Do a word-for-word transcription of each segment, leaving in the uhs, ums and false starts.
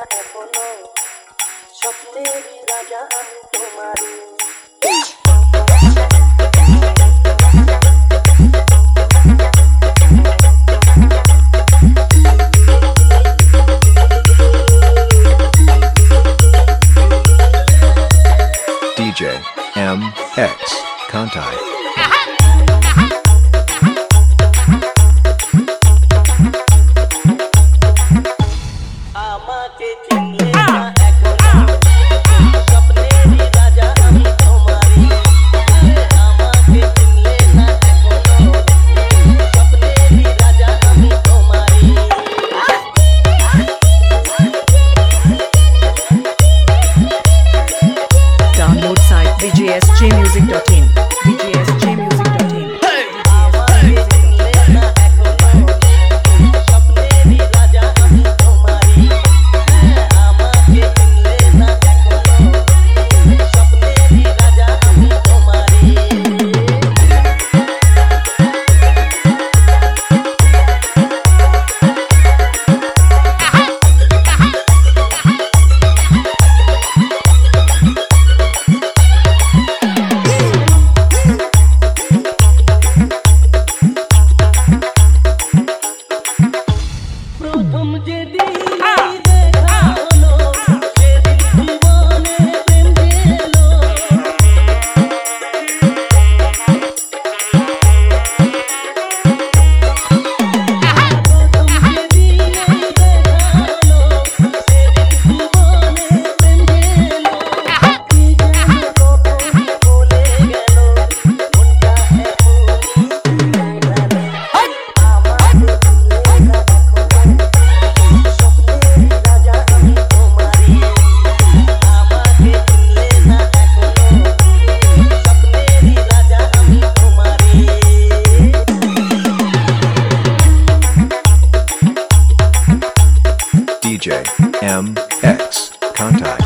এখনো স্বপ্নেরই রাজা আমি তোমারই D J M X Kantai. আমাকে চিনলে না এখনো স্বপ্নেরই রাজা আমি তোমারই আমাকে চিনলে না এখনো স্বপ্নেরই রাজা আমি তোমারই Download site d j s j music dot in d j s j music dot in আমাকে চিনলে না এখনো স্বপ্নেরই রাজা আমি তোমারই আমাকে চিনলে না এখনো স্বপ্নেরই রাজা আমি তোমারই প্রথম যেদিন দেখা হলো সেদিন জীবনে প্রেম গেলো প্রথম যেদিন দেখা হলো সেদিন জীবনে প্রেম গেলো কি যেন কখন বলে গেল মনটা এখনই ভুলে গেল আমাকে চিনলে না এখনো স্বপ্নেরই রাজা আমি তোমারই আমাকে চিনলে না এখনো স্বপ্নেরই রাজা আমি তোমারই D J M X Kantai.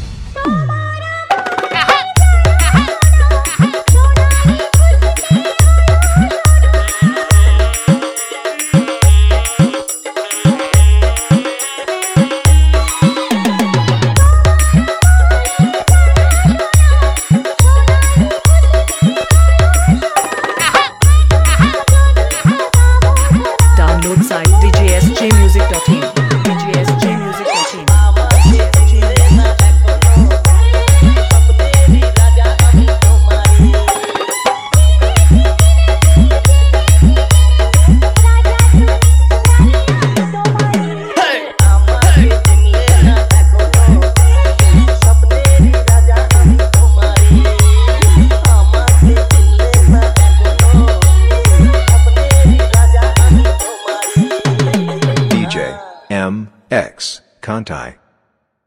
Download site d j s j music dot in d j s j music dot in আমাকে চিনলে না এখনো স্বপ্নেরই রাজা আমি তোমারই আমাকে চিনলে না এখনো স্বপ্নেরই রাজা আমি তোমারই আমাকে চিনলে না এখনো স্বপ্নেরই রাজা আমি তোমারই D J M X Kantai.